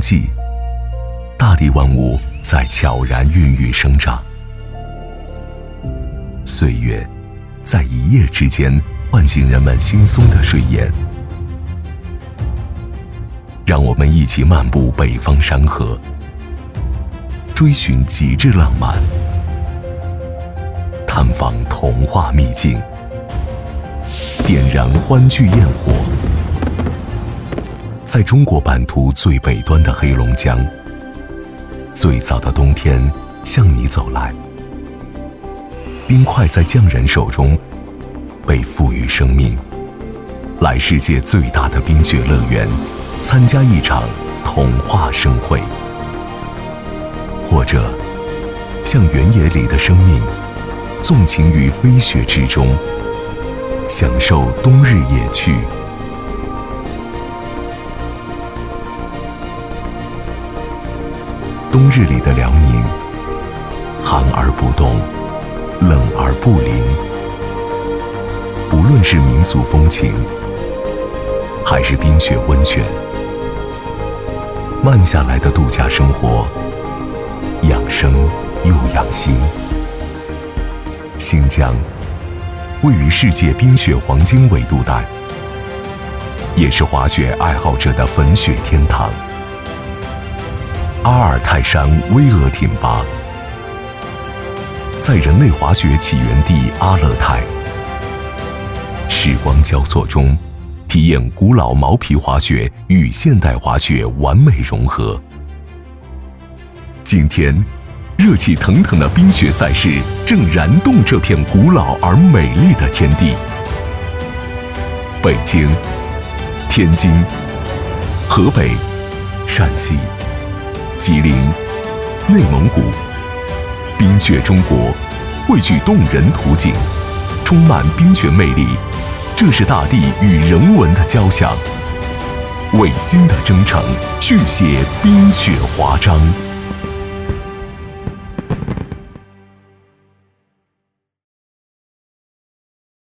际，大地万物在悄然孕育生长。岁月在一夜之间唤醒人们惺忪的睡颜。让我们一起漫步北方山河，追寻极致浪漫，探访童话秘境，点燃欢聚焰火。在中国版图最北端的黑龙江，最早的冬天向你走来，冰块在匠人手中被赋予生命。来世界最大的冰雪乐园，参加一场童话盛会，或者像原野里的生命，纵情于飞雪之中，享受冬日野趣。冬日里的辽宁，寒而不冻，冷而不淋。不论是民俗风情，还是冰雪温泉，慢下来的度假生活，养生又养心。新疆位于世界冰雪黄金纬度带，也是滑雪爱好者的粉雪天堂。阿尔泰山巍峨挺拔，在人类滑雪起源地阿勒泰，时光交错中，体验古老毛皮滑雪与现代滑雪完美融合。今天，热气腾腾的冰雪赛事正燃动这片古老而美丽的天地。北京、天津、河北、陕西、吉林、内蒙古，冰雪中国汇聚动人图景，充满冰雪魅力。这是大地与人文的交响，为新的征程续写冰雪华章。